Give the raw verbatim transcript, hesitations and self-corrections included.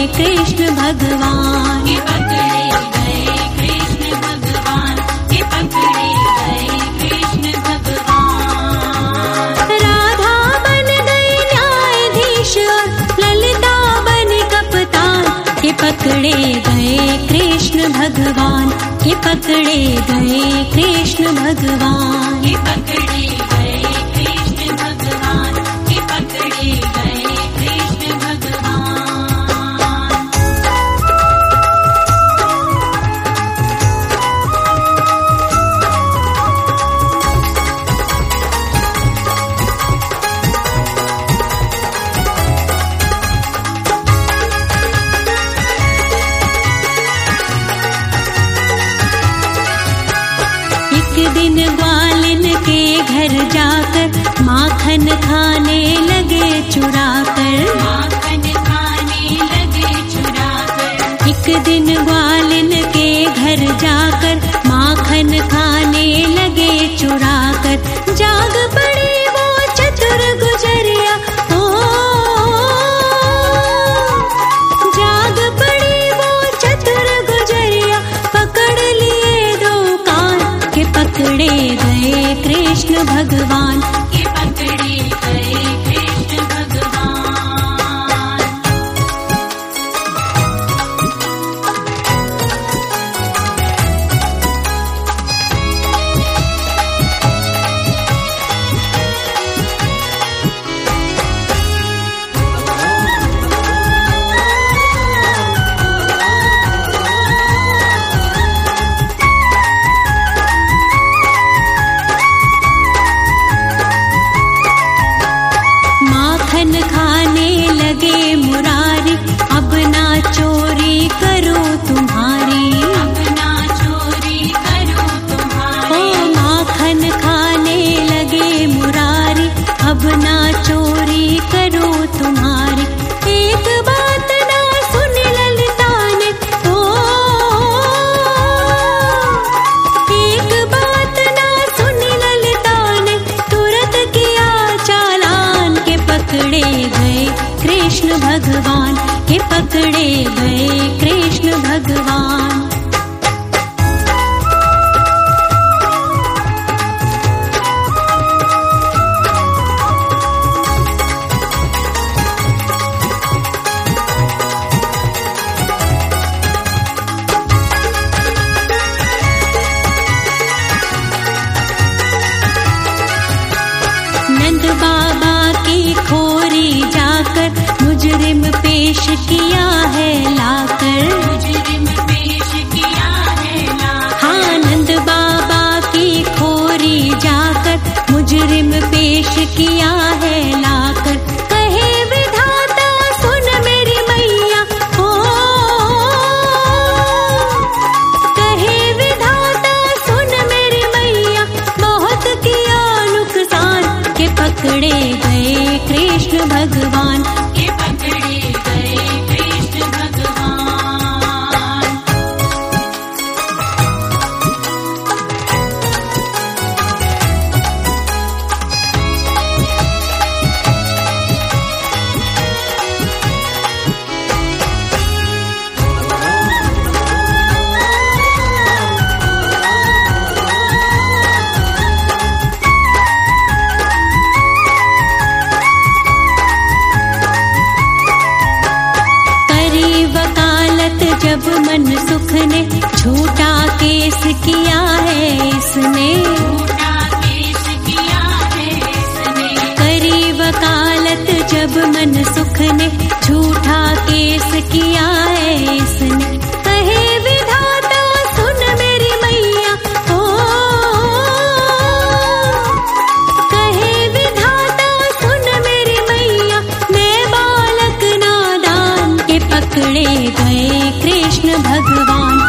कृष्ण भगवान। ये पकड़े गए कृष्ण भगवान, ये पकड़े गए कृष्ण भगवान। राधा बन गई न्यायाधीश और ललिता बन कप्तान, ये पकड़े गए कृष्ण भगवान, ये पकड़े गए कृष्ण भगवान। ये पकड़े गए कृष्ण भगवान, ये पकड़े गए कृष्ण भगवान। एक दिन ग्वालिन के घर जाकर माखन खाने लगे चुराकर, माखन खाने लगे चुराकर। एक दिन ग्वालिन के घर जाकर माखन खाने लगे चुराकर। जाग पड़ी वो चतुर गुजरिया, ओ जाग पड़ी वो चतुर गुजरिया, पकड़ लिए दो कान, के पकड़े गए कृष्ण भगवान। ये पकड़े गए कृष्ण भगवान। माखन खाने लगे मुरारी, अब ना चोरी करो तुम्हारी, अपना चोरी करो ओ तुम्हारी। माखन खाने लगे मुरारी, अब ना चोरी करो तुम्हारी। एक बात ना सुनी ललिता ने, ओ एक बात ना सुनी ललिता ने, तुरंत किया चालान, के पकड़े गए कृष्ण भगवान, के पकड़े गए कृष्ण भगवान। नंद बाबा की खोरी जाकर मुजरिम पेश किया है लाकर, मुजरिम पेश किया है लाकर। हाँ नंद बाबा की खोरी जाकर मुजरिम पेश किया है लाकर। कहे विधाता सुन मेरी मैया, ओ कहे विधाता सुन मेरी मैया, बहुत किया नुकसान, के पकड़े गए कृष्ण भगवान। ये पकड़े गए कृष्ण भगवान। करी वकालत जब मन सुख ने, झूठा केस किया है इसने, झूठा केस किया है इसने। करी वकालत जब मन सुख ने, झूठा केस किया है इसने। कहे विधाता सुन मेरी मैया, ओ कहे विधाता सुन मेरी मैया, मैं बालक नादान, के पकड़े गए कृष्ण भगवान।